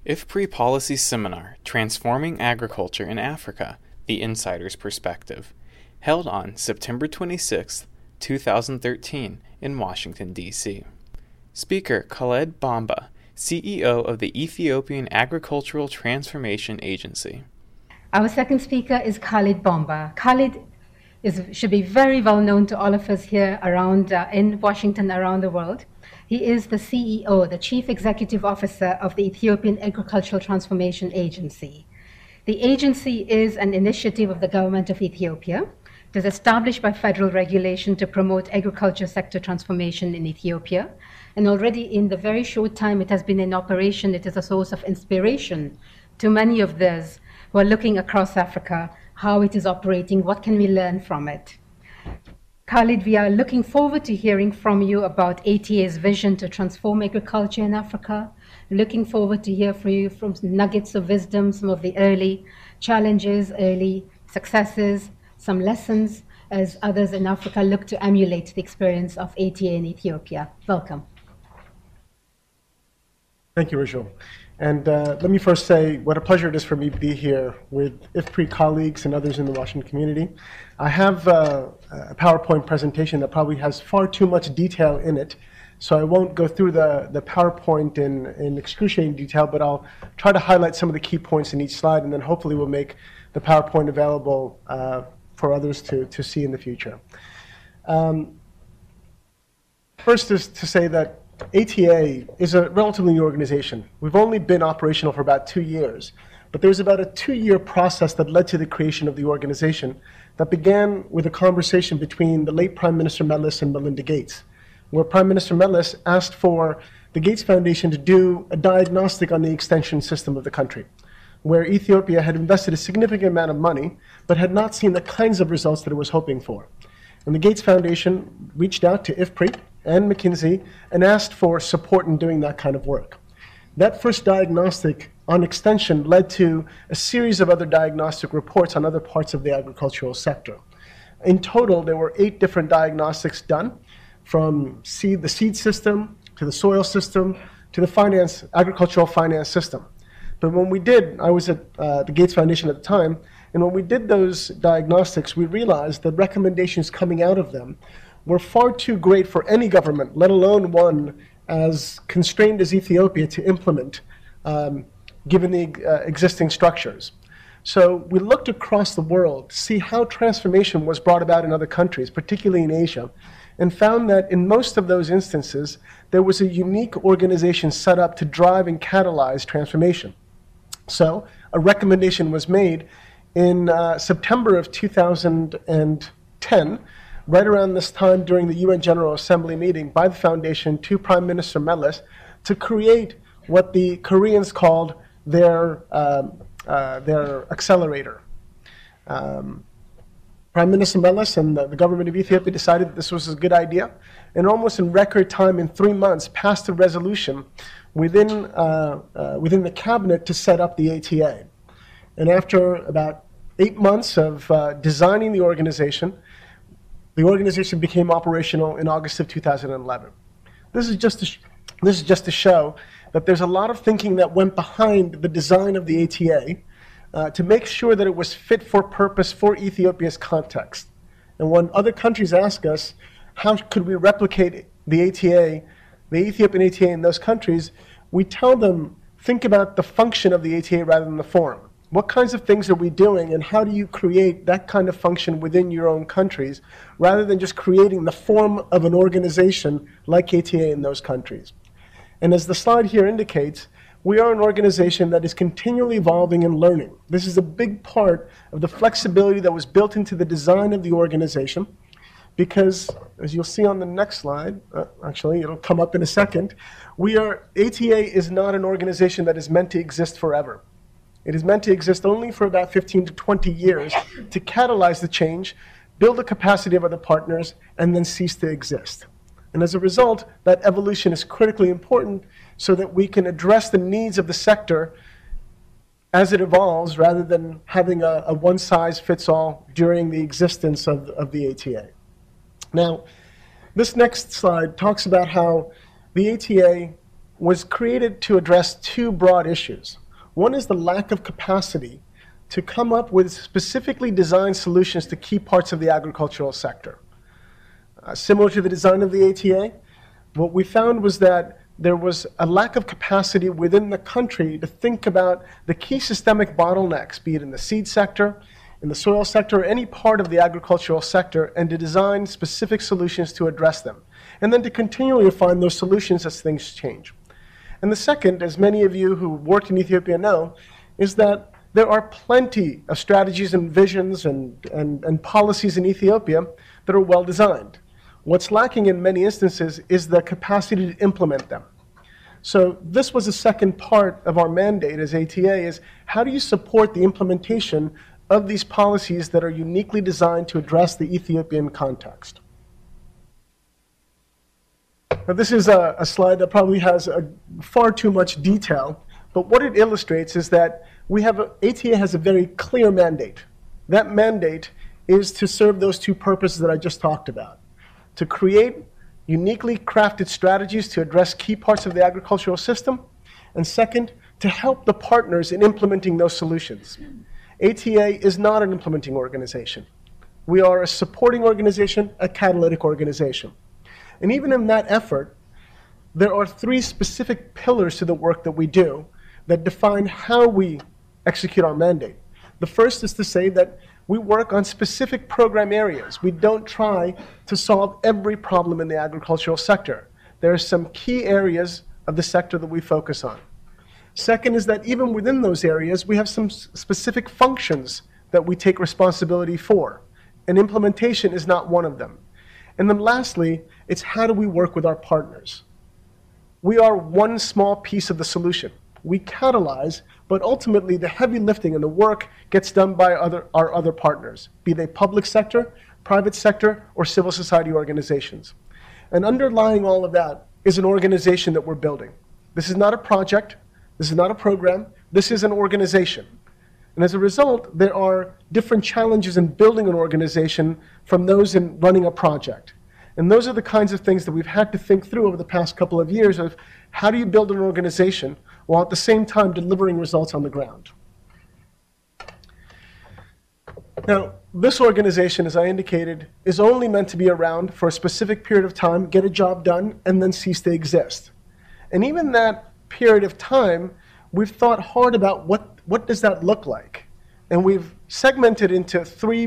IFPRI Policy Seminar, Transforming Agriculture in Africa, The Insider's Perspective, held on September 26, 2013 in Washington, D.C. Speaker Khaled Bamba, CEO of the Ethiopian Agricultural Transformation Agency. Our second speaker is Khaled Bamba. Khaled should be very well known to all of us here around in Washington, around the world. He is the CEO, the Chief Executive Officer of the Ethiopian Agricultural Transformation Agency. The agency is an initiative of the government of Ethiopia. It is established by federal regulation to promote agriculture sector transformation in Ethiopia. And already in the very short time it has been in operation, it is a source of inspiration to many of those who are looking across Africa, how it is operating, what can we learn from it. Khaled, we are looking forward to hearing from you about ATA's vision to transform agriculture in Africa. Looking forward to hear from you from nuggets of wisdom, some of the early challenges, early successes, some lessons as others in Africa look to emulate the experience of ATA in Ethiopia. Welcome. Thank you, Rachel. And let me first say what a pleasure it is for me to be here with IFPRI colleagues and others in the Washington community. I have a PowerPoint presentation that probably has far too much detail in it, so I won't go through the PowerPoint in excruciating detail, but I'll try to highlight some of the key points in each slide, and then hopefully we'll make the PowerPoint available for others to see in the future. First is to say that ATA is a relatively new organization. We've only been operational for about 2 years, but there was about a 2-year process that led to the creation of the organization that began with a conversation between the late Prime Minister Meles and Melinda Gates, where Prime Minister Meles asked for the Gates Foundation to do a diagnostic on the extension system of the country, where Ethiopia had invested a significant amount of money, but had not seen the kinds of results that it was hoping for. And the Gates Foundation reached out to IFPRI and McKinsey and asked for support in doing that kind of work. That first diagnostic on extension led to a series of other diagnostic reports on other parts of the agricultural sector. In total, there were 8 different diagnostics done, from the seed system, to the soil system, to the agricultural finance system. But when we did, I was at the Gates Foundation at the time, and when we did those diagnostics, we realized that recommendations coming out of them were far too great for any government, let alone one as constrained as Ethiopia, to implement, given the existing structures. So we looked across the world to see how transformation was brought about in other countries, particularly in Asia, and found that in most of those instances, there was a unique organization set up to drive and catalyze transformation. So a recommendation was made in September of 2010, right around this time during the UN General Assembly meeting by the Foundation to Prime Minister Meles to create what the Koreans called their accelerator. Prime Minister Meles and the government of Ethiopia decided that this was a good idea, and almost in record time, in 3 months, passed a resolution within the cabinet to set up the ATA. And after about 8 months of designing the organization became operational in August of 2011. This is just to show that there's a lot of thinking that went behind the design of the ATA to make sure that it was fit for purpose for Ethiopia's context. And when other countries ask us, how could we replicate the ATA, the Ethiopian ATA in those countries, we tell them, think about the function of the ATA rather than the form. What kinds of things are we doing, and how do you create that kind of function within your own countries, rather than just creating the form of an organization like ATA in those countries? And as the slide here indicates, we are an organization that is continually evolving and learning. This is a big part of the flexibility that was built into the design of the organization, because, as you'll see on the next slide, actually it'll come up in a second, ATA is not an organization that is meant to exist forever. It is meant to exist only for about 15 to 20 years to catalyze the change, build the capacity of other partners, and then cease to exist. And as a result, that evolution is critically important so that we can address the needs of the sector as it evolves, rather than having a one-size-fits-all during the existence of the ATA. Now, this next slide talks about how the ATA was created to address two broad issues. One is the lack of capacity to come up with specifically designed solutions to key parts of the agricultural sector. Similar to the design of the ATA, what we found was that there was a lack of capacity within the country to think about the key systemic bottlenecks, be it in the seed sector, in the soil sector, or any part of the agricultural sector, and to design specific solutions to address them, and then to continually refine those solutions as things change. And the second, as many of you who worked in Ethiopia know, is that there are plenty of strategies and visions and policies in Ethiopia that are well designed. What's lacking in many instances is the capacity to implement them. So this was the second part of our mandate as ATA, is how do you support the implementation of these policies that are uniquely designed to address the Ethiopian context? Now, this is a slide that probably has far too much detail, but what it illustrates is that ATA has a very clear mandate. That mandate is to serve those two purposes that I just talked about: to create uniquely crafted strategies to address key parts of the agricultural system, and second, to help the partners in implementing those solutions. ATA is not an implementing organization. We are a supporting organization, a catalytic organization. And even in that effort, there are three specific pillars to the work that we do that define how we execute our mandate. The first is to say that we work on specific program areas. We don't try to solve every problem in the agricultural sector. There are some key areas of the sector that we focus on. Second is that even within those areas, we have some specific functions that we take responsibility for, and implementation is not one of them. And then lastly, it's how do we work with our partners? We are one small piece of the solution. We catalyze, but ultimately the heavy lifting and the work gets done by our other partners, be they public sector, private sector, or civil society organizations. And underlying all of that is an organization that we're building. This is not a project. This is not a program. This is an organization. And as a result, there are different challenges in building an organization from those in running a project. And those are the kinds of things that we've had to think through over the past couple of years of how do you build an organization while at the same time delivering results on the ground. Now, this organization, as I indicated, is only meant to be around for a specific period of time, get a job done, and then cease to exist. And even that period of time, we've thought hard about what does that look like? And we've segmented into three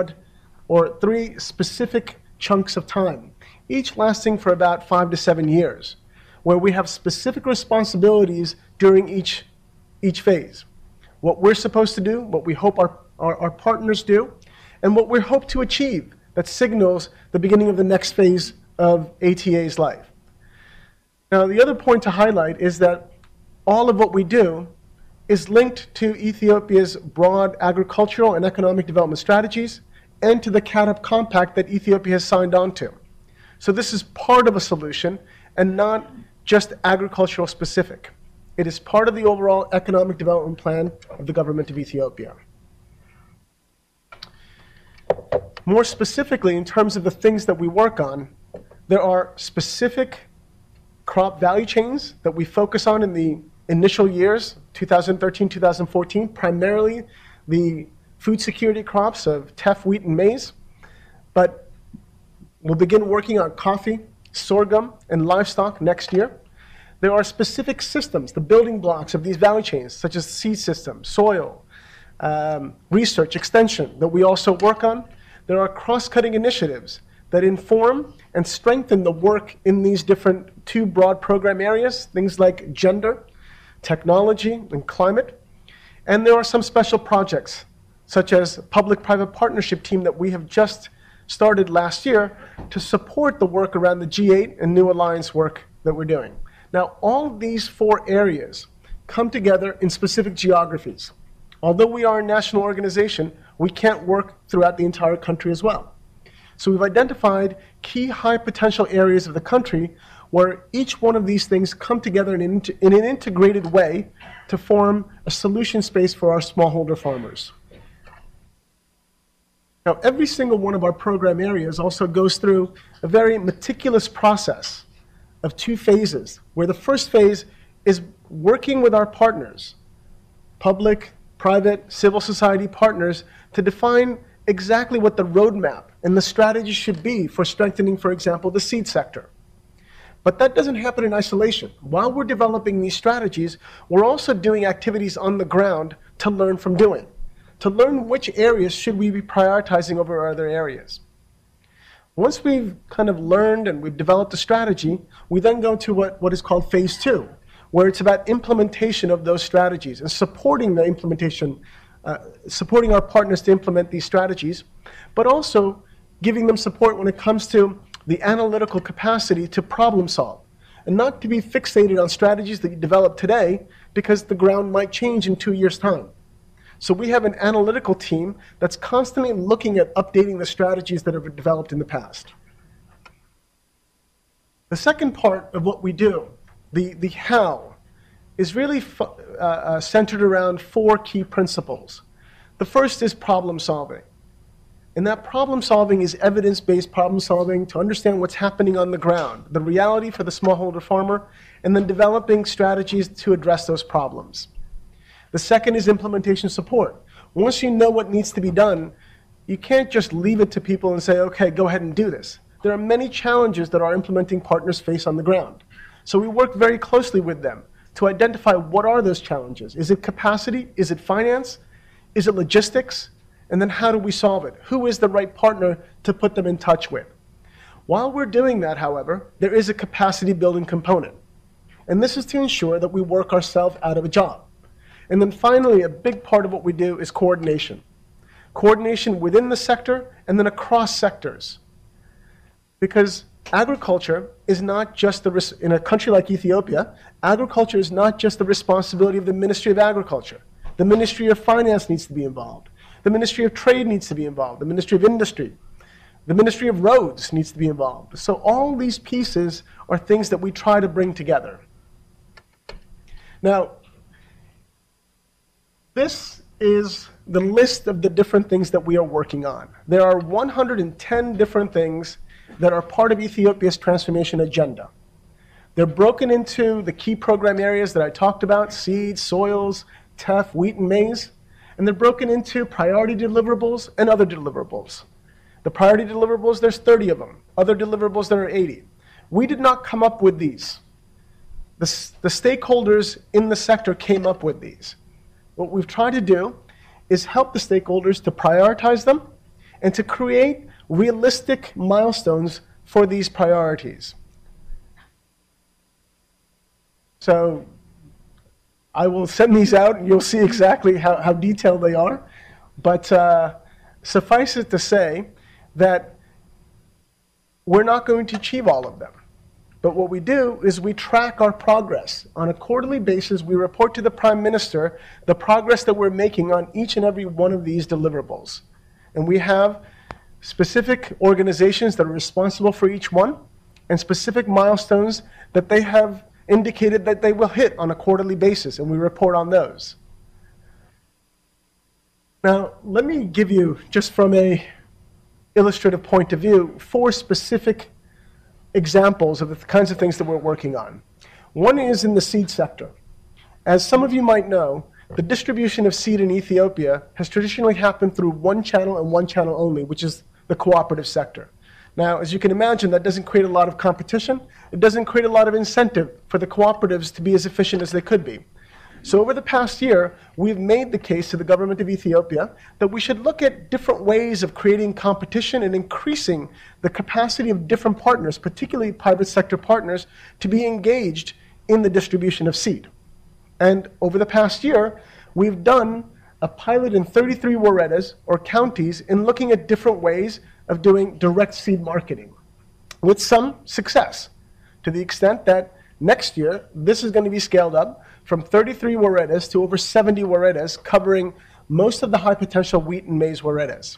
specific chunks of time, each lasting for about 5 to 7 years, where we have specific responsibilities during each phase. What we're supposed to do, what we hope our partners do, and what we hope to achieve that signals the beginning of the next phase of ATA's life. Now, the other point to highlight is that all of what we do is linked to Ethiopia's broad agricultural and economic development strategies and to the CAADP Compact that Ethiopia has signed on to. So this is part of a solution and not just agricultural specific. It is part of the overall economic development plan of the government of Ethiopia. More specifically, in terms of the things that we work on, there are specific crop value chains that we focus on in the initial years, 2013, 2014, primarily the food security crops of teff, wheat, and maize. But we'll begin working on coffee, sorghum, and livestock next year. There are specific systems, the building blocks of these value chains, such as seed systems, soil, research, extension, that we also work on. There are cross-cutting initiatives that inform and strengthen the work in these different two broad program areas, things like gender, technology, and climate. And there are some special projects, such as a public-private partnership team that we have just started last year to support the work around the G8 and New Alliance work that we're doing. Now, all these four areas come together in specific geographies. Although we are a national organization, we can't work throughout the entire country as well. So we've identified key high potential areas of the country where each one of these things come together in an integrated way to form a solution space for our smallholder farmers. Now, every single one of our program areas also goes through a very meticulous process of two phases, where the first phase is working with our partners, public, private, civil society partners, to define exactly what the roadmap and the strategy should be for strengthening, for example, the seed sector. But that doesn't happen in isolation. While we're developing these strategies, we're also doing activities on the ground to learn from doing, to learn which areas should we be prioritizing over other areas. Once we've kind of learned and we've developed a strategy, we then go to what is called phase two, where it's about implementation of those strategies and supporting the implementation, supporting our partners to implement these strategies, but also giving them support when it comes to the analytical capacity to problem solve, and not to be fixated on strategies that you develop today because the ground might change in 2 years' time. So we have an analytical team that's constantly looking at updating the strategies that have been developed in the past. The second part of what we do, the how, is really centered around four key principles. The first is problem solving. And that problem solving is evidence-based problem solving to understand what's happening on the ground, the reality for the smallholder farmer, and then developing strategies to address those problems. The second is implementation support. Once you know what needs to be done, you can't just leave it to people and say, okay, go ahead and do this. There are many challenges that our implementing partners face on the ground. So we work very closely with them to identify what are those challenges. Is it capacity? Is it finance? Is it logistics? And then how do we solve it? Who is the right partner to put them in touch with? While we're doing that, however, there is a capacity building component. And this is to ensure that we work ourselves out of a job. And then finally, a big part of what we do is coordination. Coordination within the sector and then across sectors. Because agriculture is not just in a country like Ethiopia, agriculture is not just the responsibility of the Ministry of Agriculture. The Ministry of Finance needs to be involved. The Ministry of Trade needs to be involved. The Ministry of Industry. The Ministry of Roads needs to be involved. So all these pieces are things that we try to bring together. Now, this is the list of the different things that we are working on. There are 110 different things that are part of Ethiopia's transformation agenda. They're broken into the key program areas that I talked about: seeds, soils, teff, wheat, and maize. And they're broken into priority deliverables and other deliverables. The priority deliverables, there's 30 of them. Other deliverables, there are 80. We did not come up with these. The stakeholders in the sector came up with these. What we've tried to do is help the stakeholders to prioritize them and to create realistic milestones for these priorities. So I will send these out and you'll see exactly how detailed they are. But suffice it to say that we're not going to achieve all of them. But what we do is we track our progress. On a quarterly basis, we report to the Prime Minister the progress that we're making on each and every one of these deliverables. And we have specific organizations that are responsible for each one and specific milestones that they have indicated that they will hit on a quarterly basis, and we report on those. Now, let me give you, just from a illustrative point of view, 4 specific examples of the kinds of things that we're working on. One is in the seed sector. As some of you might know, the distribution of seed in Ethiopia has traditionally happened through one channel and one channel only, which is the cooperative sector. Now, as you can imagine, that doesn't create a lot of competition. It doesn't create a lot of incentive for the cooperatives to be as efficient as they could be. So over the past year, we've made the case to the government of Ethiopia that we should look at different ways of creating competition and increasing the capacity of different partners, particularly private sector partners, to be engaged in the distribution of seed. And over the past year, we've done a pilot in 33 waredas, or counties, in looking at different ways of doing direct seed marketing, with some success, to the extent that next year, this is going to be scaled up from 33 waredas to over 70 waredas, covering most of the high potential wheat and maize waredas.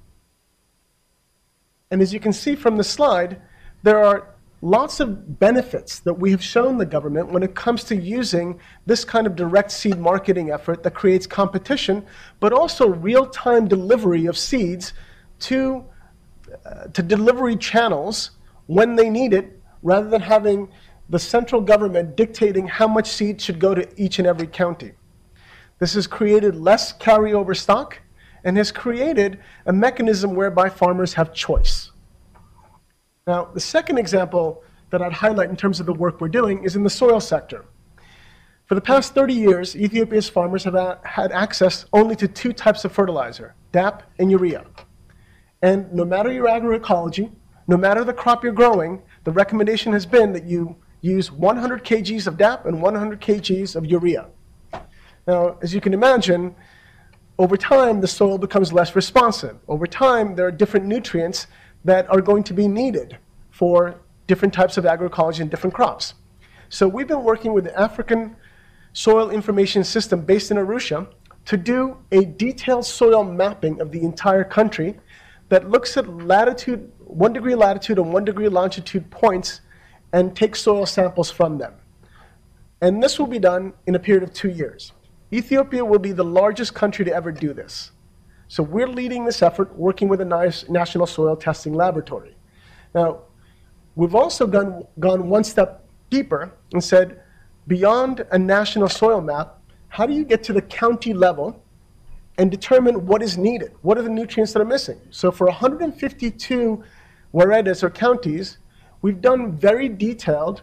And as you can see from the slide, there are lots of benefits that we have shown the government when it comes to using this kind of direct seed marketing effort that creates competition, but also real-time delivery of seeds to delivery channels when they need it, rather than having the central government dictating how much seed should go to each and every county. This has created less carryover stock and has created a mechanism whereby farmers have choice. Now, the second example that I'd highlight in terms of the work we're doing is in the soil sector. For the past 30 years, Ethiopia's farmers have had access only to two types of fertilizer, DAP and urea. And no matter your agroecology, no matter the crop you're growing, the recommendation has been that you use 100 kgs of DAP and 100 kgs of urea. Now, as you can imagine, over time, the soil becomes less responsive. Over time, there are different nutrients that are going to be needed for different types of agroecology and different crops. So we've been working with the African Soil Information System based in Arusha to do a detailed soil mapping of the entire country that looks at latitude, 1 degree latitude and 1 degree longitude points and takes soil samples from them. And this will be done in a period of 2 years. Ethiopia will be the largest country to ever do this. So we're leading this effort, working with a national soil testing laboratory. Now, we've also gone one step deeper and said, beyond a national soil map, how do you get to the county level and determine what is needed? What are the nutrients that are missing? So for 152 waredas or counties, we've done very detailed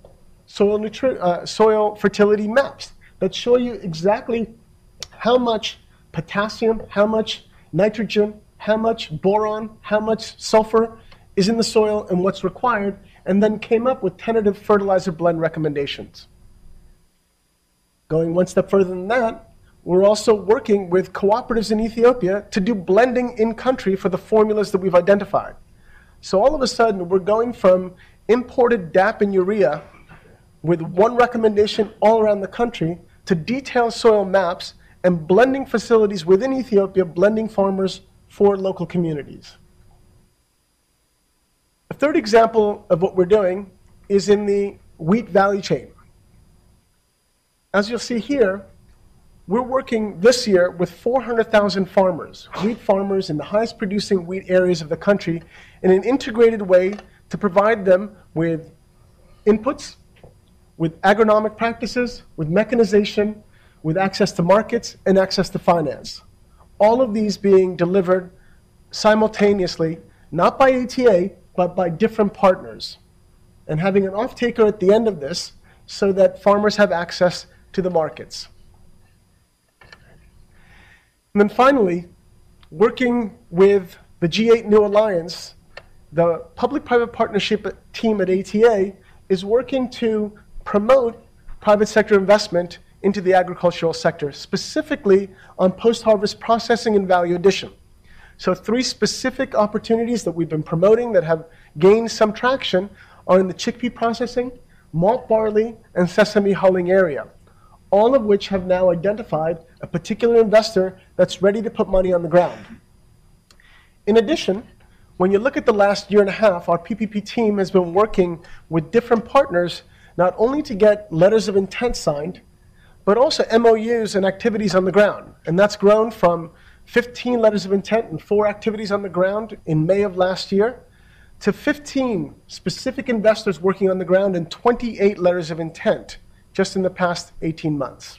soil fertility maps that show you exactly how much potassium, how much nitrogen, how much boron, how much sulfur is in the soil and what's required, and then came up with tentative fertilizer blend recommendations. Going one step further than that, we're also working with cooperatives in Ethiopia to do blending in country for the formulas that we've identified. So all of a sudden, we're going from imported DAP and urea with one recommendation all around the country to detailed soil maps and blending facilities within Ethiopia, blending farmers for local communities. A third example of what we're doing is in the wheat value chain. As you'll see here, we're working this year with 400,000 farmers, wheat farmers in the highest producing wheat areas of the country, in an integrated way to provide them with inputs, with agronomic practices, with mechanization, with access to markets and access to finance. All of these being delivered simultaneously, not by ATA, but by different partners, and having an off-taker at the end of this so that farmers have access to the markets. And then finally, working with the G8 New Alliance, the public-private partnership team at ATA is working to promote private sector investment into the agricultural sector, specifically on post-harvest processing and value addition. So 3 specific opportunities that we've been promoting that have gained some traction are in the chickpea processing, malt barley, and sesame hulling area, all of which have now identified a particular investor that's ready to put money on the ground. In addition, when you look at the last year and a half, our PPP team has been working with different partners not only to get letters of intent signed, but also MOUs and activities on the ground. And that's grown from 15 letters of intent and 4 activities on the ground in May of last year to 15 specific investors working on the ground and 28 letters of intent just in the past 18 months.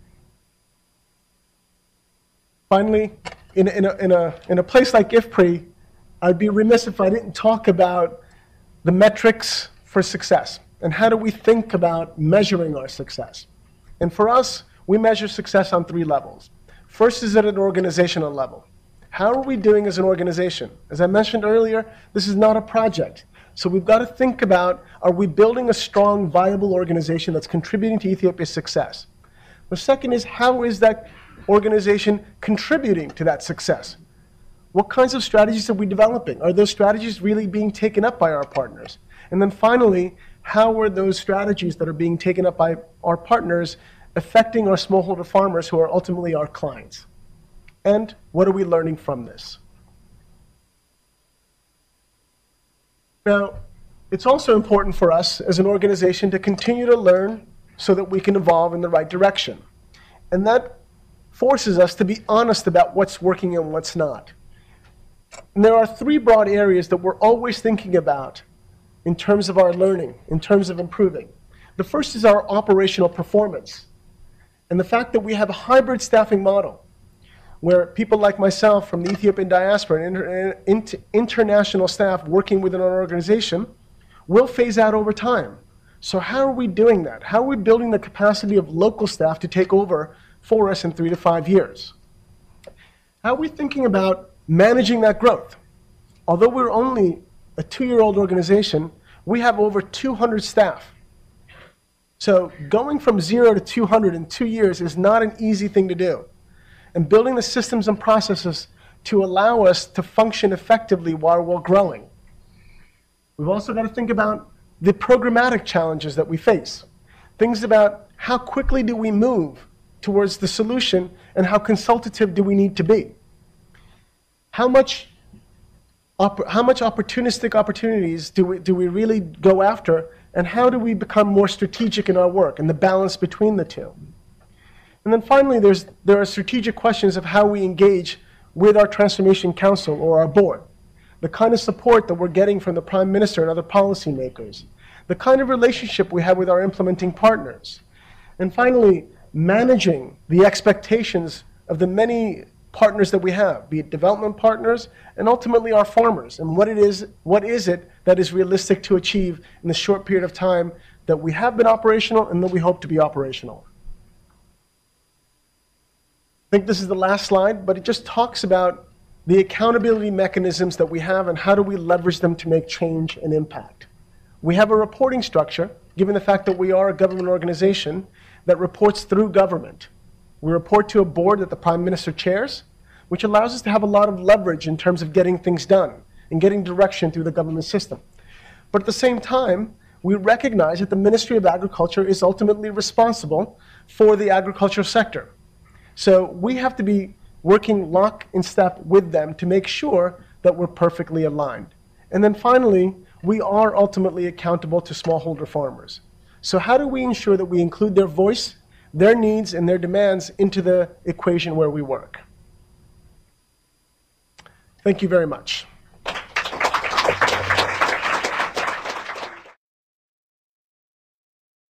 Finally, in a place like IFPRI, I'd be remiss if I didn't talk about the metrics for success and how do we think about measuring our success. And for us, we measure success on 3 levels. First is at an organizational level. How are we doing as an organization? As I mentioned earlier, this is not a project. So we've got to think about, are we building a strong, viable organization that's contributing to Ethiopia's success? The second is, how is that organization contributing to that success? What kinds of strategies are we developing? Are those strategies really being taken up by our partners? And then finally, how are those strategies that are being taken up by our partners affecting our smallholder farmers who are ultimately our clients? And what are we learning from this? Now, it's also important for us as an organization to continue to learn so that we can evolve in the right direction. And that forces us to be honest about what's working and what's not. And there are 3 broad areas that we're always thinking about in terms of our learning, in terms of improving. The first is our operational performance, and the fact that we have a hybrid staffing model where people like myself from the Ethiopian diaspora and international staff working within our organization will phase out over time. So how are we doing that? How are we building the capacity of local staff to take over for us in 3 to 5 years? How are we thinking about managing that growth? Although we're only a 2-year-old organization, we have over 200 staff. So going from 0 to 200 in 2 years is not an easy thing to do. And building the systems and processes to allow us to function effectively while we're growing. We've also got to think about the programmatic challenges that we face. Things about how quickly do we move towards the solution and how consultative do we need to be. How much opportunistic opportunities do we really go after, and how do we become more strategic in our work and the balance between the two? And then finally, there are strategic questions of how we engage with our Transformation Council or our board, the kind of support that we're getting from the Prime Minister and other policymakers, the kind of relationship we have with our implementing partners, and finally, managing the expectations of the many partners that we have, be it development partners and ultimately our farmers, and what is it that is realistic to achieve in the short period of time that we have been operational and that we hope to be operational. I think this is the last slide, but it just talks about the accountability mechanisms that we have and how do we leverage them to make change and impact. We have a reporting structure, given the fact that we are a government organization that reports through government. We report to a board that the Prime Minister chairs, which allows us to have a lot of leverage in terms of getting things done and getting direction through the government system. But at the same time, we recognize that the Ministry of Agriculture is ultimately responsible for the agricultural sector. So we have to be working lock in step with them to make sure that we're perfectly aligned. And then finally, we are ultimately accountable to smallholder farmers. So how do we ensure that we include their voice, their needs, and their demands into the equation where we work? Thank you very much.